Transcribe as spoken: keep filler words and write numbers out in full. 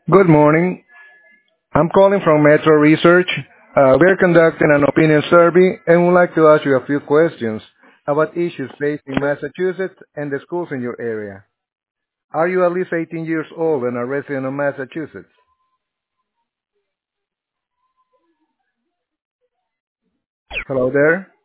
Good morning. I'm calling from Metro Research. Uh, we're conducting an opinion survey and would like to ask you a few questions about issues facing Massachusetts and the schools in your area. Are you at least eighteen years old and a resident of Massachusetts? Hello there.